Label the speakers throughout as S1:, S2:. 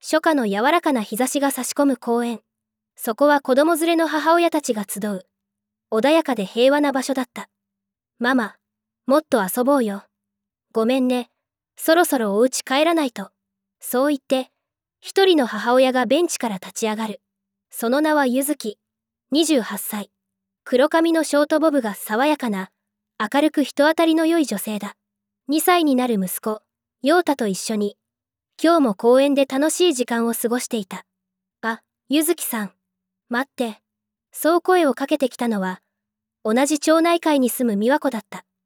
S1: 初夏の柔らかな日差しが差し込む公園。そこは子供連れの母親たちが集う。穏やかで平和な場所だった。ママ、もっと遊ぼうよ。ごめんね。そろそろお家帰らないと。そう言って、一人の母親がベンチから立ち上がる。その名はゆずき、28歳。黒髪のショートボブが爽やかな、明るく人当たりの良い女性だ。2歳になる息子、陽太と一緒に、今日も公園で楽しい時間を過ごしていた。あ、ゆずきさん。待って。そう声をかけてきたのは、同じ町内会に住む美和子だった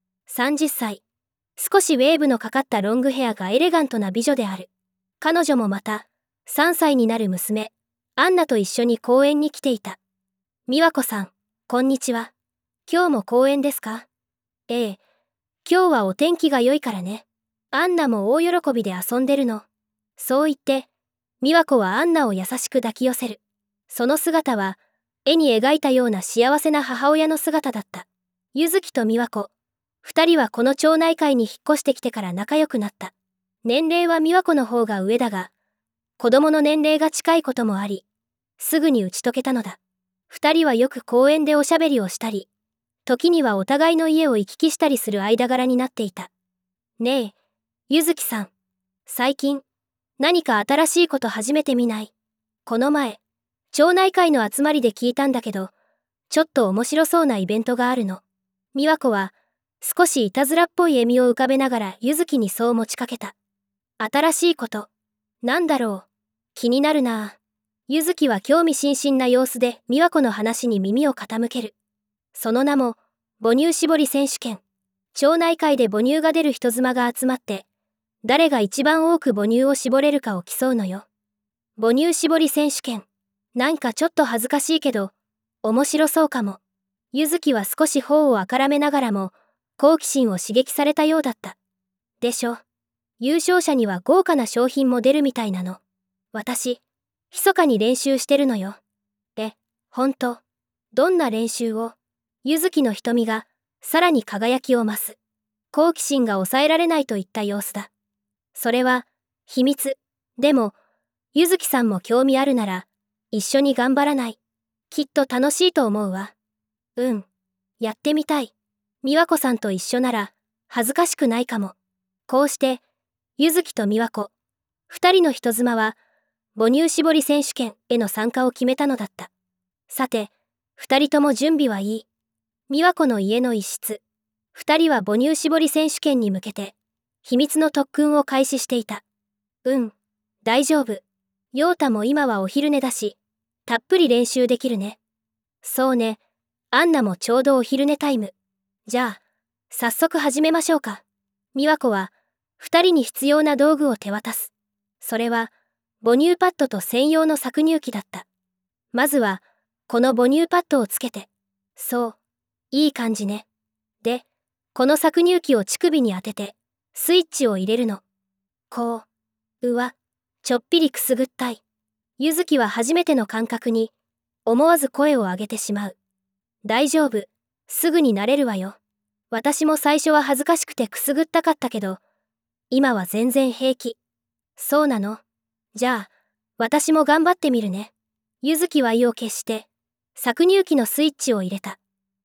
S1: 。30歳。少しウェーブのかかったロングヘアがエレガントな美女である。彼女もまた、3歳になる娘、アンナと一緒に公園に来ていた。美和子さん、こんにちは。今日も公園ですか？ええ。今日はお天気が良いからね。アンナも大喜びで遊んでるの。そう言って、美和子はアンナを優しく抱き寄せる。その姿は、絵に描いたような幸せな母親の姿だった。ゆずきと美和子、二人はこの町内会に引っ越してきてから仲良くなった。年齢は美和子の方が上だが、子供の年齢が近いこともあり、すぐに打ち解けたのだ。二人はよく公園でおしゃべりをしたり、時にはお互いの家を行き来したりする間柄になっていた。ねえ、ゆずきさん、最近、何か新しいこと始めてみない？この前、町内会の集まりで聞いたんだけど、ちょっと面白そうなイベントがあるの。美和子は、少しいたずらっぽい笑みを浮かべながらゆずきにそう持ちかけた。新しいこと、なんだろう。気になるなあ。ゆずきは興味津々な様子で美和子の話に耳を傾ける。その名も、母乳絞り選手権。町内会で母乳が出る人妻が集まって、誰が一番多く母乳を絞れるかを競うのよ。母乳絞り選手権。なんかちょっと恥ずかしいけど、面白そうかも。ゆずきは少し頬をあからめながらも、好奇心を刺激されたようだった。でしょ。優勝者には豪華な商品も出るみたいなの。私、密かに練習してるのよ。ほんと。どんな練習を？ゆずきの瞳が、さらに輝きを増す。好奇心が抑えられないといった様子だ。それは、秘密。でも、ゆずきさんも興味あるなら、一緒に頑張らない？きっと楽しいと思うわ。うん。やってみたい。美和子さんと一緒なら、恥ずかしくないかも。こうして、ゆずきと美和子、二人の人妻は、母乳絞り選手権への参加を決めたのだった。さて、二人とも準備はいい？美和子の家の一室。二人は母乳絞り選手権に向けて、秘密の特訓を開始していた。うん、大丈夫。陽太も今はお昼寝だし、たっぷり練習できるね。そうね、アンナもちょうどお昼寝タイム。じゃあ、早速始めましょうか。美和子は、二人に必要な道具を手渡す。それは、母乳パッドと専用の搾乳機だった。まずは、この母乳パッドをつけて。そう、いい感じね。で、この搾乳機を乳首に当てて、スイッチを入れるの。こう、ちょっぴりくすぐったい。ゆずきは初めての感覚に、思わず声を上げてしまう。大丈夫、すぐに慣れるわよ。私も最初は恥ずかしくてくすぐったかったけど、今は全然平気。そうなの？じゃあ、私も頑張ってみるね。ゆずきは意を決して、搾乳機のスイッチを入れた。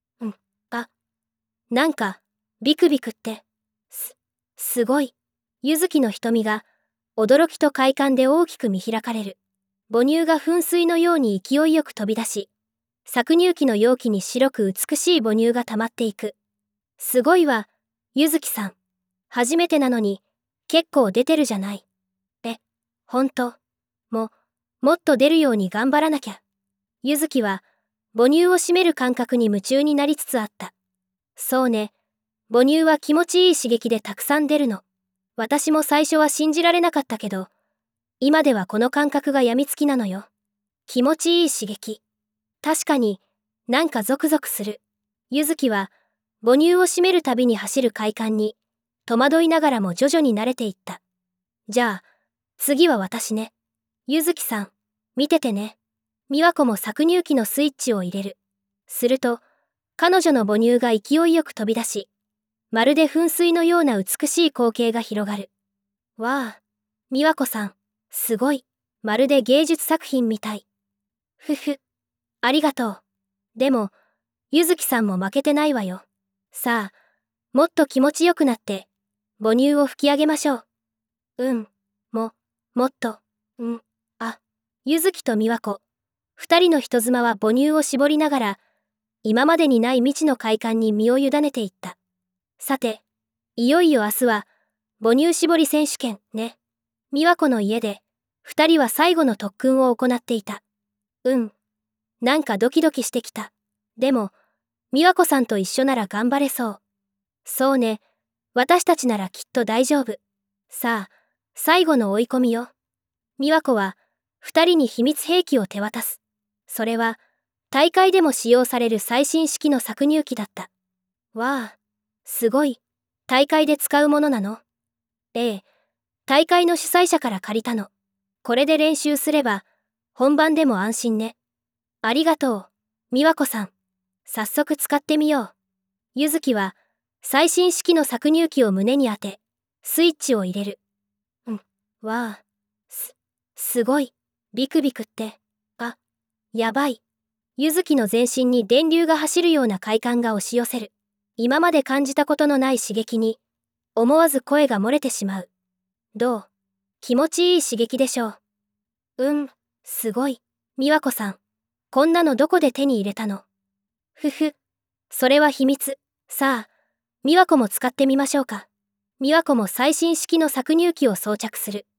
S1: なんか、ビクビクって、すごい。ゆずきの瞳が、驚きと快感で大きく見開かれる。母乳が噴水のように勢いよく飛び出し、搾乳機の容器に白く美しい母乳が溜まっていく。すごいわ、ゆずきさん。初めてなのに、結構出てるじゃない。ほんと。もっと出るように頑張らなきゃ。ゆずきは、母乳を締める感覚に夢中になりつつあった。そうね。母乳は気持ちいい刺激でたくさん出るの。私も最初は信じられなかったけど、今ではこの感覚がやみつきなのよ。気持ちいい刺激。確かに、なんかゾクゾクする。ゆずきは、母乳を締めるたびに走る快感に、戸惑いながらも徐々に慣れていった。じゃあ、次は私ね。ゆずきさん、見ててね。美和子も搾乳機のスイッチを入れる。すると、彼女の母乳が勢いよく飛び出し、まるで噴水のような美しい光景が広がる。わあ、美和子さん、すごい。 まるで芸術作品みたい。ふふ、ありがとう。でも、ゆずきさんも負けてないわよ。さあ、もっと気持ちよくなって、母乳を吹き上げましょう。もっと、ゆずきと美和子、二人の人妻は母乳を絞りながら、今までにない未知の快感に身を委ねていった。さて、いよいよ明日は、母乳絞り選手権ね。美和子の家で、二人は最後の特訓を行っていた。なんかドキドキしてきた。でも、美和子さんと一緒なら頑張れそう。そうね、私たちならきっと大丈夫。さあ、最後の追い込みよ。美和子は、二人に秘密兵器を手渡す。それは、大会でも使用される最新式の搾乳機だった。わあ、すごい。大会で使うものなの？ええ、大会の主催者から借りたの。これで練習すれば、本番でも安心ね。ありがとう、美和子さん。早速使ってみよう。ゆずきは、最新式の搾乳機を胸に当て、スイッチを入れる。わあ、すごい。ビクビクって。やばい。ゆずきの全身に電流が走るような快感が押し寄せる。今まで感じたことのない刺激に、思わず声が漏れてしまう。どう？気持ちいい刺激でしょう。すごい。美和子さん、こんなのどこで手に入れたの？それは秘密。さあ、美和子も使ってみましょうか。美和子も最新式の搾乳機を装着する。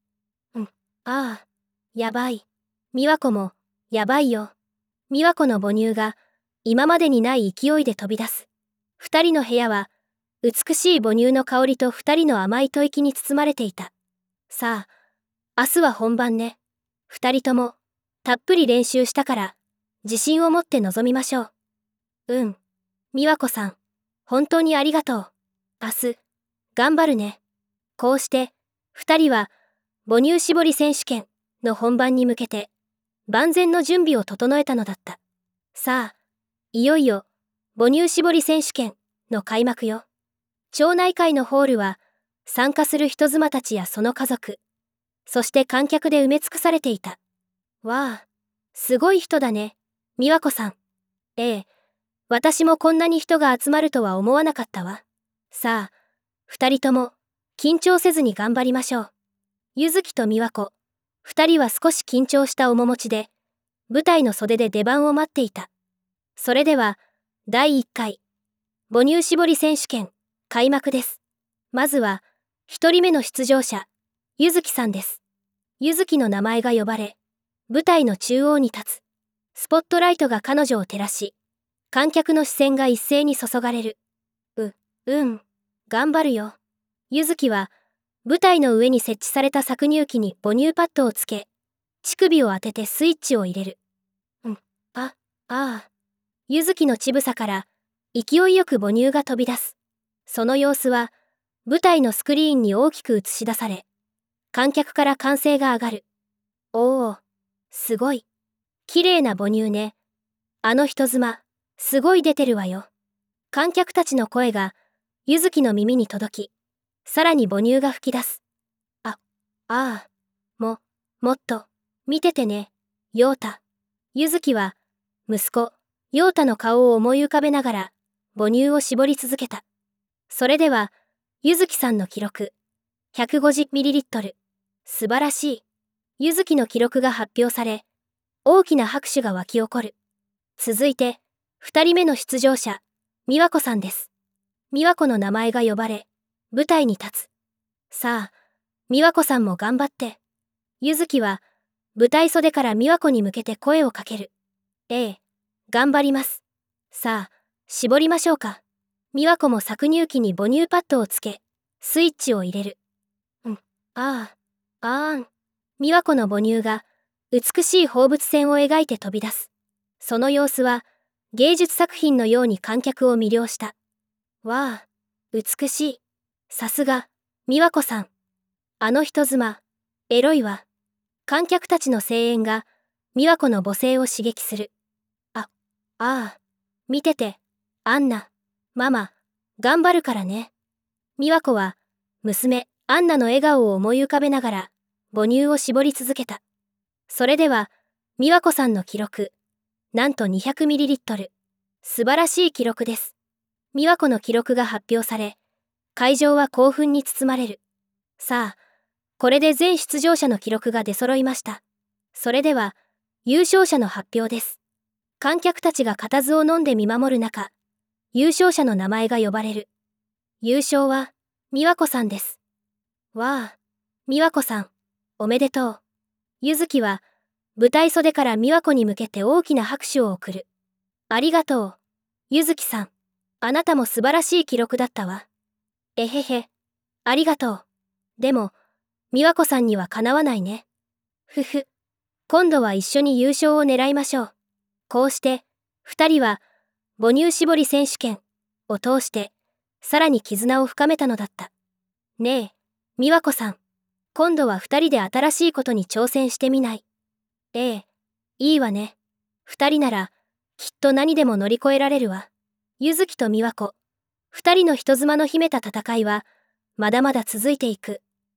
S1: やばい。美和子も、やばいよ。美和子の母乳が、今までにない勢いで飛び出す。二人の部屋は、美しい母乳の香りと二人の甘い吐息に包まれていた。さあ、明日は本番ね。二人とも、たっぷり練習したから、自信を持って臨みましょう。美和子さん、本当にありがとう。明日、頑張るね。こうして、二人は、母乳絞り選手権の本番に向けて、万全の準備を整えたのだった。さあ、いよいよ、母乳絞り選手権の開幕よ。町内会のホールは、参加する人妻たちやその家族、そして観客で埋め尽くされていた。わあ、すごい人だね、美和子さん。ええ、私もこんなに人が集まるとは思わなかったわ。さあ、二人とも、緊張せずに頑張りましょう。ゆずきと美和子、二人は少し緊張した面持ちで、舞台の袖で出番を待っていた。それでは、第1回、母乳絞り選手権、開幕です。まずは、一人目の出場者、ゆずきさんです。ゆずきの名前が呼ばれ、舞台の中央に立つ。スポットライトが彼女を照らし、観客の視線が一斉に注がれる。頑張るよ。ゆずきは、舞台の上に設置された搾乳機に母乳パッドをつけ、乳首を当ててスイッチを入れる。ゆずきの乳房から、勢いよく母乳が飛び出す。その様子は、舞台のスクリーンに大きく映し出され、観客から歓声が上がる。おお、すごい。綺麗な母乳ね。あの人妻、すごい出てるわよ。観客たちの声が、ゆずきの耳に届き、さらに母乳が吹き出す。もっと、見ててね、陽太。ゆずきは、息子、陽太の顔を思い浮かべながら、母乳を絞り続けた。それでは、ゆずきさんの記録、150ml。素晴らしい。ゆずきの記録が発表され、大きな拍手が沸き起こる。続いて、二人目の出場者、美和子さんです。美和子の名前が呼ばれ、舞台に立つ。さあ、美和子さんも頑張って。ゆずきは、舞台袖から美和子に向けて声をかける。頑張ります。さあ、絞りましょうか。美和子も搾乳機に母乳パッドをつけ、スイッチを入れる。美和子の母乳が、美しい放物線を描いて飛び出す。その様子は、芸術作品のように観客を魅了した。わあ、美しい。さすが、美和子さん。あの人妻、エロいわ。観客たちの声援が、美和子の母性を刺激する。見てて、アンナ、ママ、頑張るからね。美和子は、娘、アンナの笑顔を思い浮かべながら、母乳を絞り続けた。 それでは、美和子さんの記録、なんと 200ml。素晴らしい記録です。美和子の記録が発表され、会場は興奮に包まれる。さあ、これで全出場者の記録が出揃いました。それでは、優勝者の発表です。観客たちが固唾を飲んで見守る中、優勝者の名前が呼ばれる。優勝は、美和子さんです。わあ、美和子さん、おめでとう。ゆずきは、舞台袖から美和子に向けて大きな拍手を送る。ありがとう、ゆずきさん。あなたも素晴らしい記録だったわ。えへへ、ありがとう。でも、美和子さんにはかなわないね。ふふ、今度は一緒に優勝を狙いましょう。こうして、二人は、母乳絞り選手権を通して、さらに絆を深めたのだった。ねえ、美和子さん。今度は二人で新しいことに挑戦してみない？ええ、いいわね。二人なら、きっと何でも乗り越えられるわ。ゆずきと美和子、二人の人妻の秘めた戦いは、まだまだ続いていく。